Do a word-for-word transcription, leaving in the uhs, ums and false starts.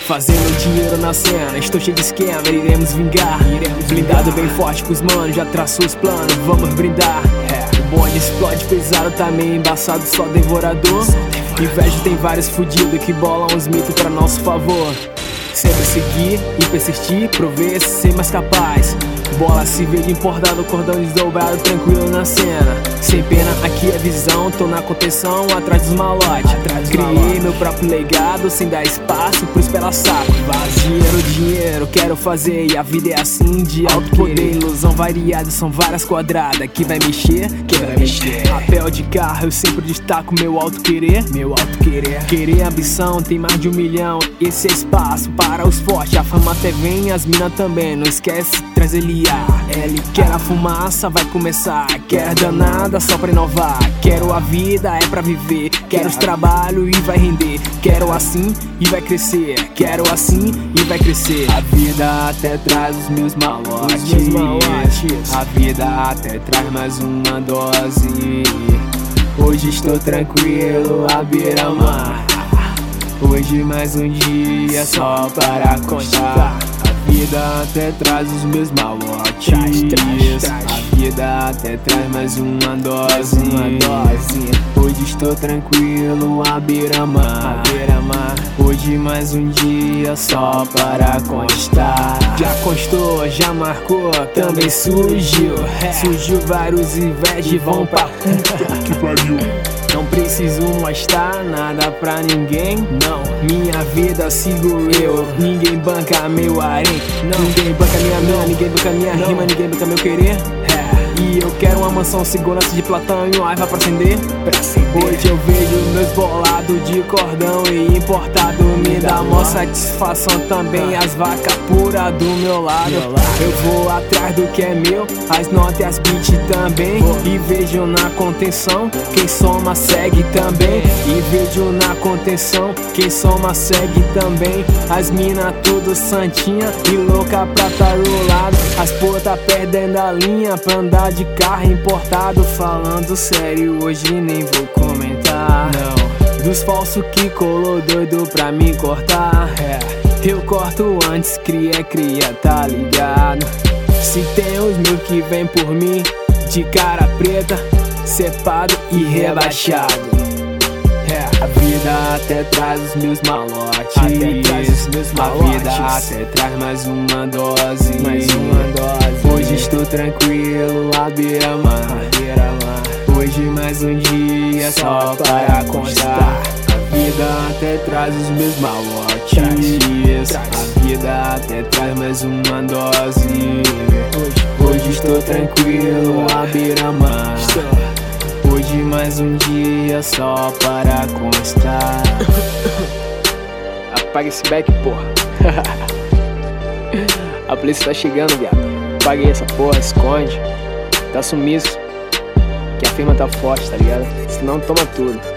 Fazendo dinheiro na cena, estou cheio de esquema, iremos vingar. Iremos blindado bem forte com os manos, já traçou os planos, vamos brindar. É, o bonde explode pesado, tá meio embaçado, só devorador. Inveja tem vários fudidos que bolam os mitos pra nosso favor. Sempre seguir e persistir, prover ser mais capaz. Bola civil importado, cordão desdobrado, tranquilo na cena. Sem pena, aqui é visão, tô na contenção, atrás dos malotes. Criei meu próprio legado, sem dar espaço pro espela saco. Dinheiro, dinheiro, quero fazer, e a vida é assim, de alto poder. Ilusão variada, são várias quadradas, que vai mexer, que vai mexer. Papel de carro, eu sempre destaco meu alto querer. Meu alto querer, querer ambição, tem mais de um milhão. Esse é espaço para os fortes, a fama até vem, as minas também. Não esquece, traz ele. Ele quer a fumaça, vai começar. Quer danada só pra inovar. Quero a vida, é pra viver. Quero os trabalhos e vai render. Quero assim e vai crescer. Quero assim e vai crescer. A vida até traz os meus malotes, os meus malotes. A vida até traz mais uma dose. Hoje estou tranquilo à beira-mar. Hoje mais um dia só para constar. A vida até traz os meus malotes. Traz, traz, traz. A vida até traz mais uma dose. Uma dose. Hoje estou tranquilo à beira-mar. beira-mar. Hoje mais um dia só para constar. Já constou, já marcou, também surgiu. É. Surgiu vários invejas e vão pra puta que pariu. Não preciso mostrar nada pra ninguém, não. Minha vida sigo eu, ninguém banca meu harém. Ninguém banca minha mina, ninguém banca minha não. Rima, ninguém banca meu querer. É. E eu quero uma mansão segurança de Platão e um aiva pra acender. pra acender Hoje eu vejo meus bolados de cordão e importado. Me dá mó satisfação também as vacas puras do meu lado. meu lado Eu vou atrás do que é meu, as notas e as beats também. E vejo na contenção, quem soma segue também. E vejo na contenção, quem soma segue também. As mina tudo santinha e louca pra tá do lado. As puta perdendo a linha pra andar de carro importado. Falando sério, hoje nem vou comentar, não. Dos falsos que colou doido pra me cortar. É, eu corto antes, cria, cria, tá ligado? Se tem os mil que vem por mim, de cara preta, cepado e rebaixado. É. A vida até traz os meus malotes. Até traz os meus malotes. A vida até traz mais uma dose. Mais uma dose. Hoje estou tranquilo à beira-mar. beira-mar. Hoje mais um dia só, só para constar. A vida até traz os meus malotes. Traz, traz. A vida até traz mais uma dose. Hoje, hoje estou tranquilo à beira-mar. Hoje mais um dia só para constar. Apaga esse back, porra. A polícia tá chegando, viado. Apaguei essa porra, esconde. Tá sumiço. Que a firma tá forte, tá ligado? Senão toma tudo.